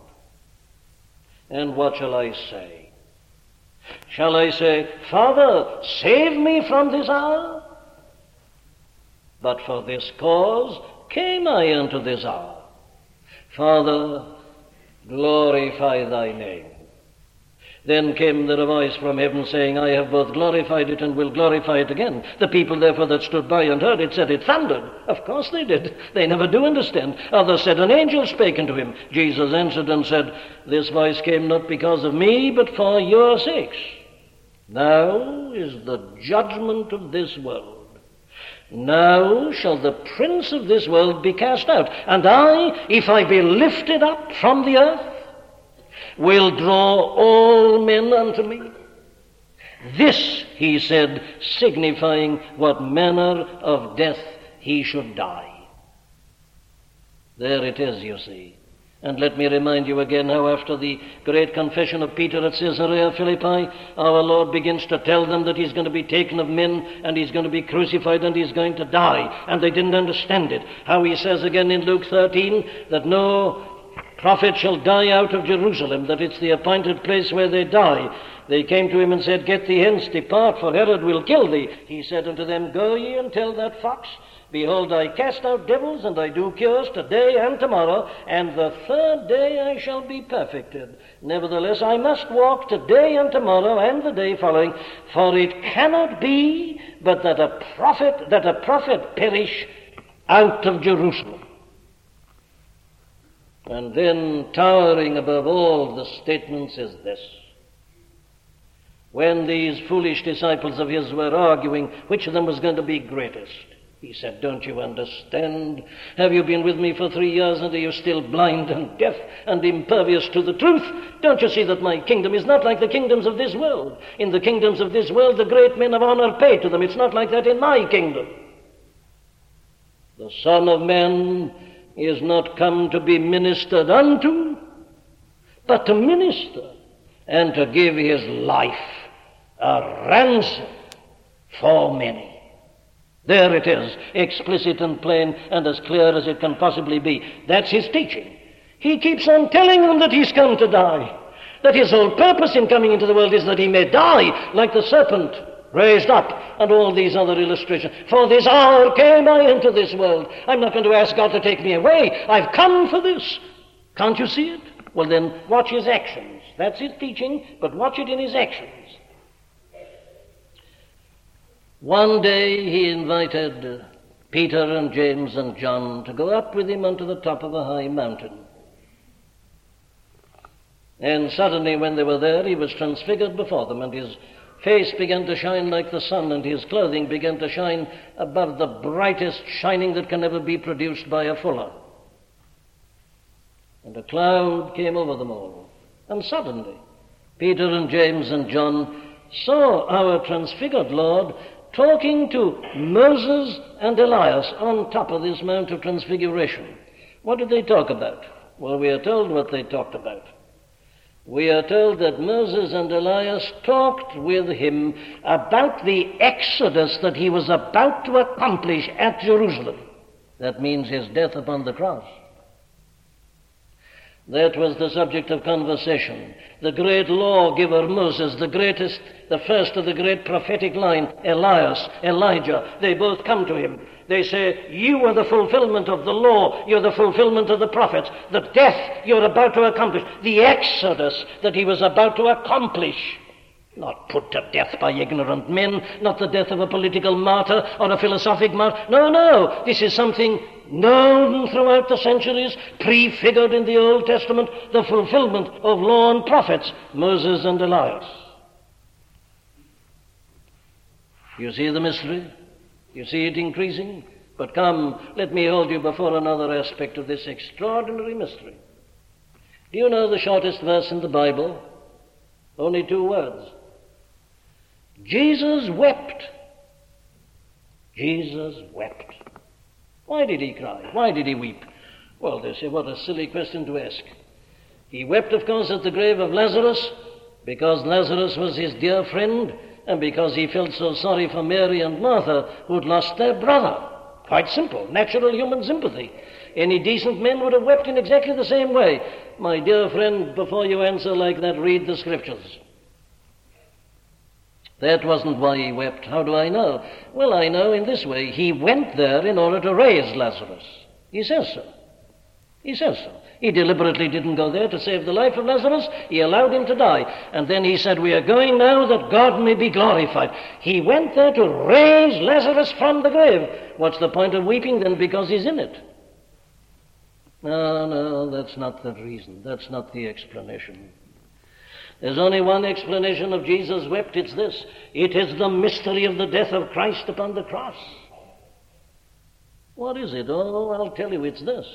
And what shall I say? Shall I say, Father, save me from this hour? But for this cause came I unto this hour. Father, glorify thy name. Then came there a voice from heaven, saying, I have both glorified it and will glorify it again. The people therefore that stood by and heard it said, it thundered. Of course they did. They never do understand. Others said, an angel spake unto him. Jesus answered and said, this voice came not because of me, but for your sakes. Now is the judgment of this world. Now shall the prince of this world be cast out. And I, if I be lifted up from the earth, will draw all men unto me. This, he said, signifying what manner of death he should die. There it is, you see. And let me remind you again how after the great confession of Peter at Caesarea Philippi, our Lord begins to tell them that he's going to be taken of men and he's going to be crucified and he's going to die. And they didn't understand it. How he says again in Luke thirteen that no prophet shall die out of Jerusalem, that it's the appointed place where they die. They came to him and said, get thee hence, depart, for Herod will kill thee. He said unto them, go ye and tell that fox, behold, I cast out devils, and I do cures today and tomorrow, and the third day I shall be perfected. Nevertheless, I must walk today and tomorrow and the day following, for it cannot be but that a prophet, that a prophet perish out of Jerusalem. And then, towering above all the statements is this. When these foolish disciples of his were arguing which of them was going to be greatest, he said, don't you understand? Have you been with me for three years and are you still blind and deaf and impervious to the truth? Don't you see that my kingdom is not like the kingdoms of this world? In the kingdoms of this world, the great men of honor pay to them. It's not like that in my kingdom. The Son of Man is not come to be ministered unto, but to minister and to give his life a ransom for many. There it is, explicit and plain and as clear as it can possibly be. That's his teaching. He keeps on telling them that he's come to die, that his whole purpose in coming into the world is that he may die like the serpent raised up, and all these other illustrations. For this hour came I into this world. I'm not going to ask God to take me away. I've come for this. Can't you see it? Well then, watch his actions. That's his teaching, but watch it in his actions. One day he invited Peter and James and John to go up with him unto the top of a high mountain. And suddenly when they were there, he was transfigured before them, and his face began to shine like the sun, and his clothing began to shine above the brightest shining that can ever be produced by a fuller. And a cloud came over them all. And suddenly, Peter and James and John saw our transfigured Lord talking to Moses and Elias on top of this Mount of Transfiguration. What did they talk about? Well, we are told what they talked about. We are told that Moses and Elias talked with him about the exodus that he was about to accomplish at Jerusalem. That means his death upon the cross. That was the subject of conversation. The great lawgiver Moses, the greatest, the first of the great prophetic line, Elias, Elijah, they both come to him. They say, you are the fulfillment of the law, you're the fulfillment of the prophets, the death you're about to accomplish, the exodus that he was about to accomplish. Not put to death by ignorant men, not the death of a political martyr or a philosophic martyr. No, no, this is something known throughout the centuries, prefigured in the Old Testament, the fulfillment of law and prophets, Moses and Elias. You see the mystery? You see it increasing? But come, let me hold you before another aspect of this extraordinary mystery. Do you know the shortest verse in the Bible? Only two words. Jesus wept Jesus wept. Why did he cry? Why did he weep? Well, they say, what a silly question to ask. He wept, of course, at the grave of Lazarus, because Lazarus was his dear friend, and because he felt so sorry for Mary and Martha, who'd lost their brother. Quite simple, natural human sympathy. Any decent men would have wept in exactly the same way. My dear friend, before you answer like that, read the Scriptures. That wasn't why he wept. How do I know? Well, I know in this way. He went there in order to raise Lazarus. He says so. He says so. He deliberately didn't go there to save the life of Lazarus. He allowed him to die. And then he said, we are going now that God may be glorified. He went there to raise Lazarus from the grave. What's the point of weeping then? Because he's in it. No, no, that's not the reason. That's not the explanation. There's only one explanation of Jesus wept. It's this. It is the mystery of the death of Christ upon the cross. What is it? Oh, I'll tell you, it's this.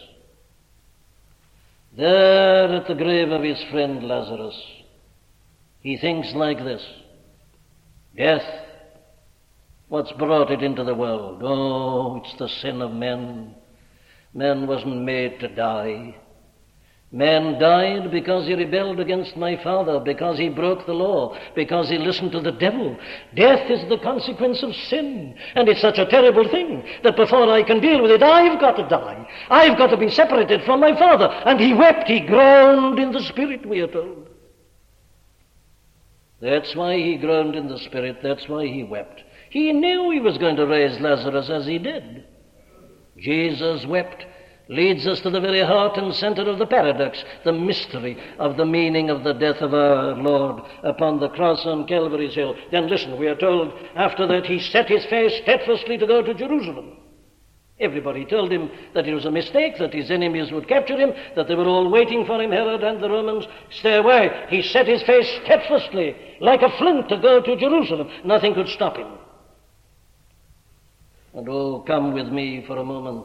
There at the grave of his friend Lazarus, he thinks like this. Death, what's brought it into the world? Oh, it's the sin of men. Man wasn't made to die. Man died because he rebelled against my Father, because he broke the law, because he listened to the devil. Death is the consequence of sin, and it's such a terrible thing that before I can deal with it, I've got to die. I've got to be separated from my Father. And he wept, he groaned in the Spirit, we are told. That's why he groaned in the Spirit, that's why he wept. He knew he was going to raise Lazarus as he did. Jesus wept. Leads us to the very heart and center of the paradox, the mystery of the meaning of the death of our Lord upon the cross on Calvary's hill. Then listen, we are told after that he set his face steadfastly to go to Jerusalem. Everybody told him that it was a mistake, that his enemies would capture him, that they were all waiting for him, Herod and the Romans. Stay away. He set his face steadfastly, like a flint, to go to Jerusalem. Nothing could stop him. And oh, come with me for a moment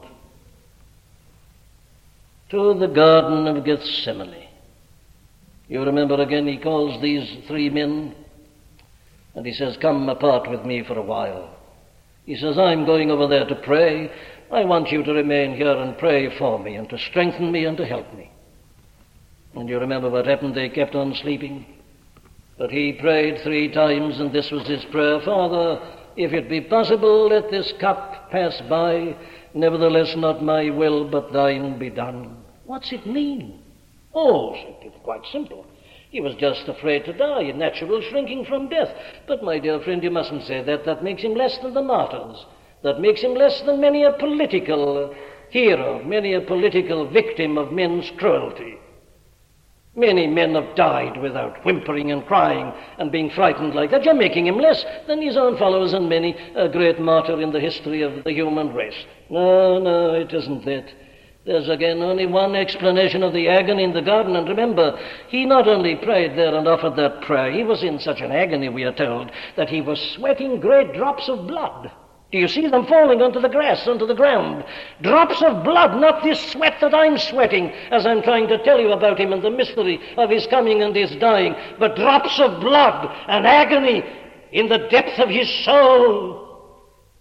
to the Garden of Gethsemane. You remember again, he calls these three men, and he says, come apart with me for a while. He says, I'm going over there to pray. I want you to remain here and pray for me, and to strengthen me and to help me. And you remember what happened? They kept on sleeping. But he prayed three times, and this was his prayer. Father, if it be possible, let this cup pass by. Nevertheless, not my will, but thine be done. What's it mean? Oh, it's quite simple. He was just afraid to die, a natural shrinking from death. But, my dear friend, you mustn't say that. That makes him less than the martyrs. That makes him less than many a political hero, many a political victim of men's cruelty. Many men have died without whimpering and crying and being frightened like that. You're making him less than his own followers and many a great martyr in the history of the human race. No, no, it isn't that. There's again only one explanation of the agony in the garden. And remember, he not only prayed there and offered that prayer, he was in such an agony, we are told, that he was sweating great drops of blood. Do you see them falling onto the grass, onto the ground? Drops of blood, not this sweat that I'm sweating as I'm trying to tell you about him and the mystery of his coming and his dying, but drops of blood and agony in the depth of his soul.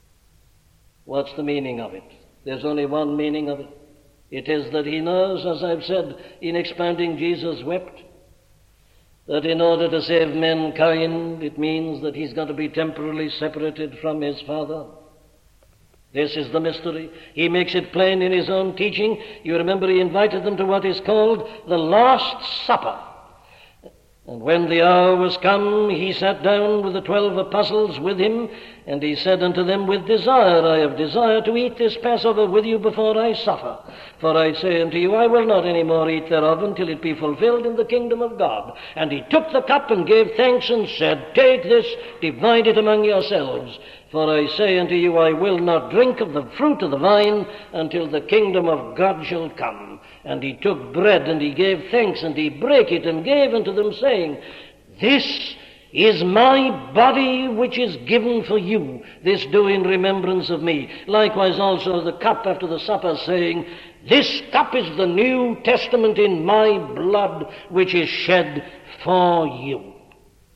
What's the meaning of it? There's only one meaning of it. It is that he knows, as I've said in expounding Jesus wept, that in order to save mankind, it means that he's going to be temporarily separated from his Father. This is the mystery. He makes it plain in his own teaching. You remember he invited them to what is called the Last Supper. And when the hour was come, he sat down with the twelve apostles with him, and he said unto them, with desire I have desired to eat this Passover with you before I suffer. For I say unto you, I will not any more eat thereof until it be fulfilled in the kingdom of God. And he took the cup and gave thanks and said, take this, divide it among yourselves. For I say unto you, I will not drink of the fruit of the vine until the kingdom of God shall come. And he took bread, and he gave thanks, and he brake it, and gave unto them, saying, this is my body which is given for you. This do in remembrance of me. Likewise also the cup after the supper, saying, this cup is the New Testament in my blood, which is shed for you.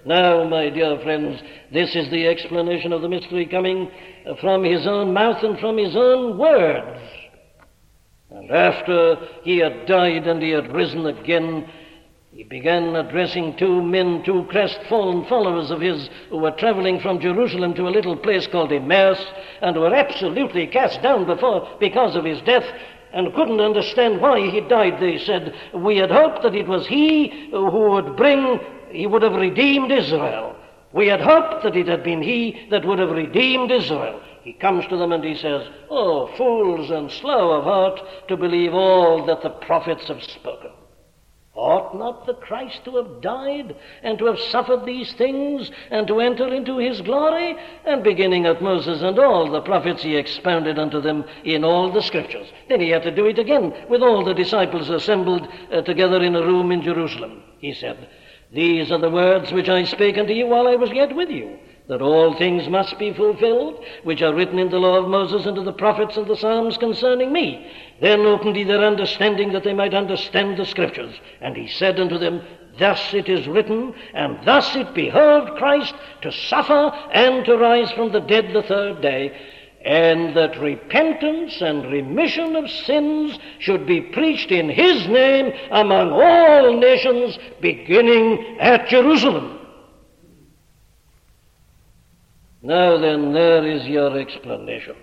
Now, my dear friends, this is the explanation of the mystery coming from his own mouth and from his own words. And after he had died and he had risen again, he began addressing two men, two crestfallen followers of his, who were traveling from Jerusalem to a little place called Emmaus, and were absolutely cast down before because of his death, and couldn't understand why he died. They said, "We had hoped that it was he who would bring, he would have redeemed Israel. We had hoped that it had been he that would have redeemed Israel." He comes to them and he says, "Oh, fools and slow of heart to believe all that the prophets have spoken. Ought not the Christ to have died and to have suffered these things and to enter into his glory?" And beginning at Moses and all the prophets, he expounded unto them in all the scriptures. Then he had to do it again with all the disciples assembled uh, together in a room in Jerusalem. He said, "These are the words which I spake unto you while I was yet with you, that all things must be fulfilled, which are written in the law of Moses and of the prophets and the Psalms concerning me. Then opened he their understanding, that they might understand the Scriptures. And he said unto them, Thus it is written, and thus it behoved Christ to suffer and to rise from the dead the third day, and that repentance and remission of sins should be preached in his name among all nations, beginning at Jerusalem." Now then, there is your explanation.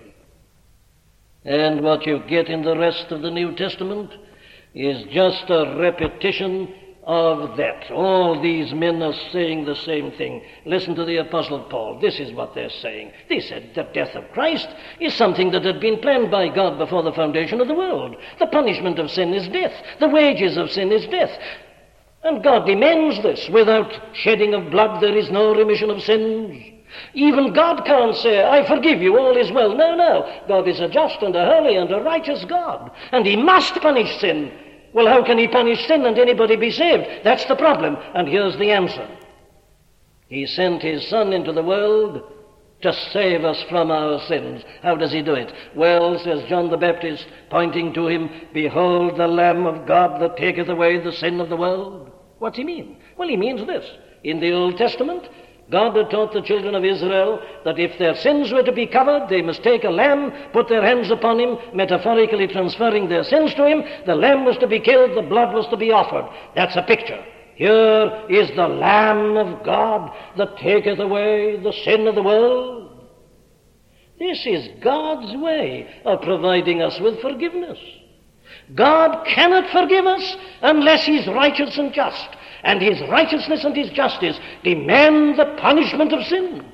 And what you get in the rest of the New Testament is just a repetition of that. All these men are saying the same thing. Listen to the Apostle Paul. This is what they're saying. They said the death of Christ is something that had been planned by God before the foundation of the world. The punishment of sin is death. The wages of sin is death. And God demands this. Without shedding of blood there is no remission of sins. Even God can't say, "I forgive you, all is well." No, no. God is a just and a holy and a righteous God, and he must punish sin. Well, how can he punish sin and anybody be saved? That's the problem, and here's the answer. He sent his Son into the world to save us from our sins. How does he do it? Well, says John the Baptist, pointing to him, "Behold the Lamb of God that taketh away the sin of the world." What's he mean? Well, he means this. In the Old Testament, God had taught the children of Israel that if their sins were to be covered, they must take a lamb, put their hands upon him, metaphorically transferring their sins to him. The lamb was to be killed, the blood was to be offered. That's a picture. Here is the Lamb of God that taketh away the sin of the world. This is God's way of providing us with forgiveness. God cannot forgive us unless he's righteous and just. And his righteousness and his justice demand the punishment of sin.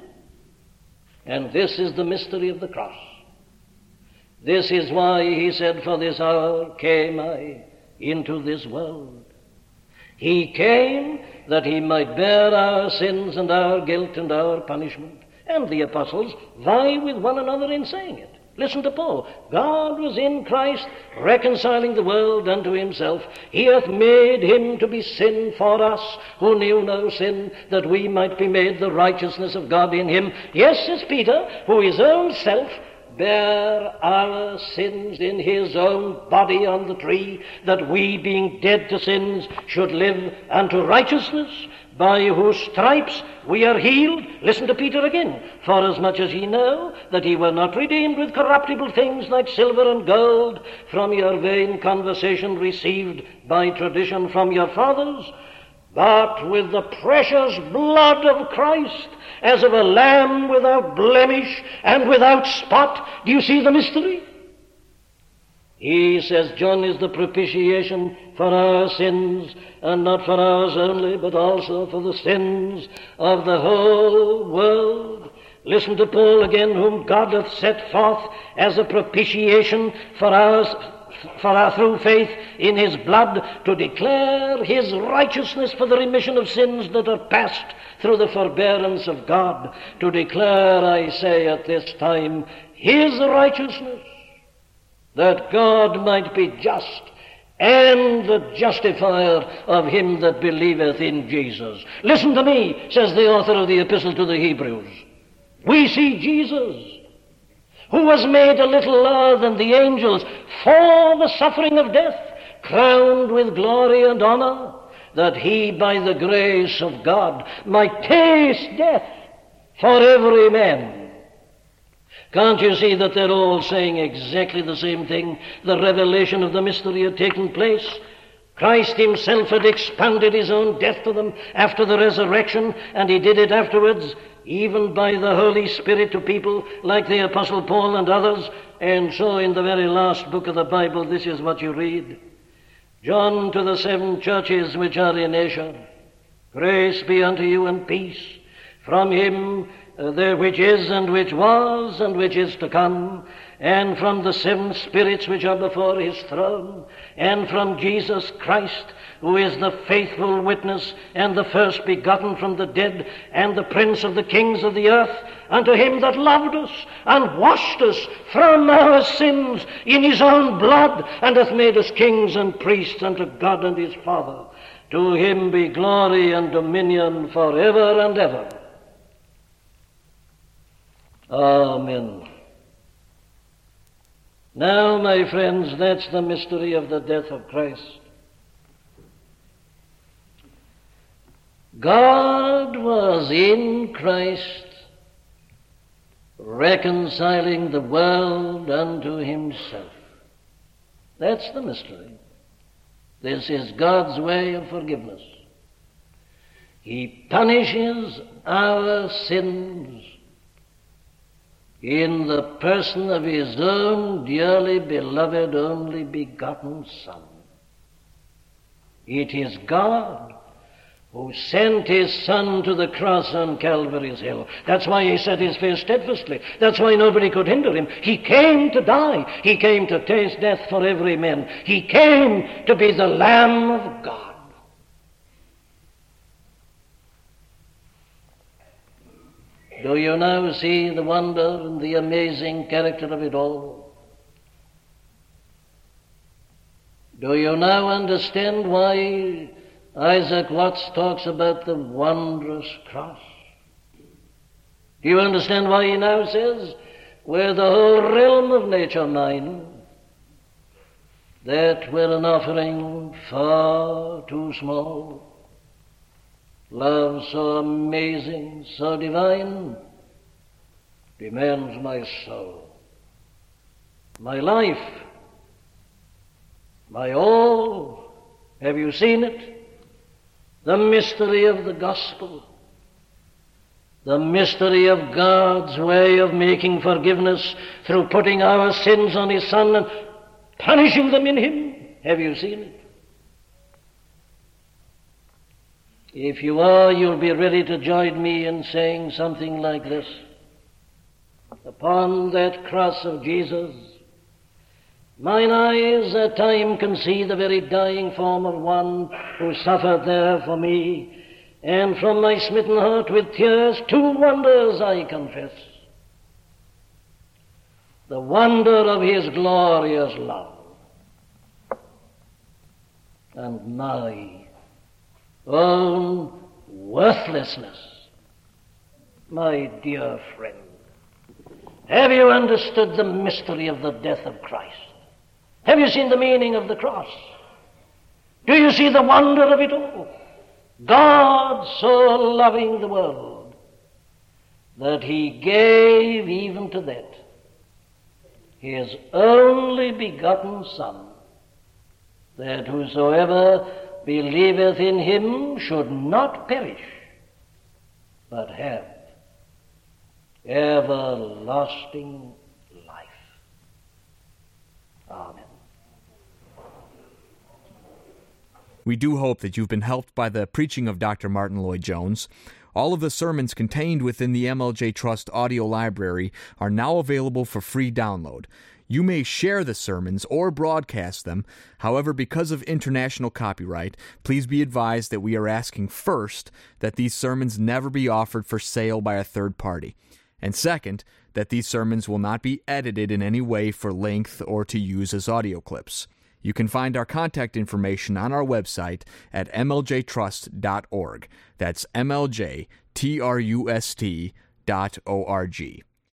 And this is the mystery of the cross. This is why he said, "For this hour came I into this world." He came that he might bear our sins and our guilt and our punishment. And the apostles vie with one another in saying it. Listen to Paul. God was in Christ, reconciling the world unto himself. He hath made him to be sin for us, who knew no sin, that we might be made the righteousness of God in him. Yes, says Peter, who his own self bare our sins in his own body on the tree, that we, being dead to sins, should live unto righteousness, by whose stripes we are healed. Listen to Peter again. "Forasmuch as ye know that ye were not redeemed with corruptible things like silver and gold from your vain conversation received by tradition from your fathers, but with the precious blood of Christ, as of a lamb without blemish and without spot." Do you see the mystery? He says John is the propitiation for our sins, and not for ours only, but also for the sins of the whole world. Listen to Paul again, "whom God hath set forth as a propitiation for ours, for our through faith in his blood, to declare his righteousness for the remission of sins that are past through the forbearance of God." To declare, I say, at this time, his righteousness, that God might be just and the justifier of him that believeth in Jesus. Listen to me, says the author of the Epistle to the Hebrews. We see Jesus, who was made a little lower than the angels for the suffering of death, crowned with glory and honor, that he, by the grace of God, might taste death for every man. Can't you see that they're all saying exactly the same thing? The revelation of the mystery had taken place. Christ himself had expounded his own death to them after the resurrection, and he did it afterwards, even by the Holy Spirit, to people like the Apostle Paul and others. And so in the very last book of the Bible, this is what you read. John, to the seven churches which are in Asia, grace be unto you and peace from him uh, there which is and which was and which is to come, and from the seven spirits which are before his throne, and from Jesus Christ, who is the faithful witness and the first begotten from the dead, and the prince of the kings of the earth, unto him that loved us and washed us from our sins in his own blood, and hath made us kings and priests unto God and his Father. To him be glory and dominion forever and ever. Amen. Now, my friends, that's the mystery of the death of Christ. God was in Christ, reconciling the world unto himself. That's the mystery. This is God's way of forgiveness. He punishes our sins in the person of his own dearly beloved, only begotten Son. It is God who sent his Son to the cross on Calvary's hill. That's why he set his face steadfastly. That's why nobody could hinder him. He came to die. He came to taste death for every man. He came to be the Lamb of God. Do you now see the wonder and the amazing character of it all? Do you now understand why Isaac Watts talks about the wondrous cross? Do you understand why he now says, were the whole realm of nature mine, that were an offering far too small? Love so amazing, so divine, demands my soul, my life, my all. Have you seen it? The mystery of the gospel, the mystery of God's way of making forgiveness through putting our sins on his Son and punishing them in him. Have you seen it? If you are, you'll be ready to join me in saying something like this. Upon that cross of Jesus, mine eyes at time can see the very dying form of one who suffered there for me, and from my smitten heart with tears two wonders I confess. The wonder of his glorious love, and my own worthlessness. My dear friend, have you understood the mystery of the death of Christ? Have you seen the meaning of the cross? Do you see the wonder of it all? God so loving the world that he gave even to that his only begotten Son, that whosoever believeth in him should not perish, but have everlasting life. Amen. We do hope that you've been helped by the preaching of Doctor Martyn Lloyd-Jones. All of the sermons contained within the M L J Trust audio library are now available for free download. You may share the sermons or broadcast them. However, because of international copyright, please be advised that we are asking first that these sermons never be offered for sale by a third party. And second, that these sermons will not be edited in any way for length or to use as audio clips. You can find our contact information on our website at m l j trust dot org. That's M L J T R U S T dot O R G.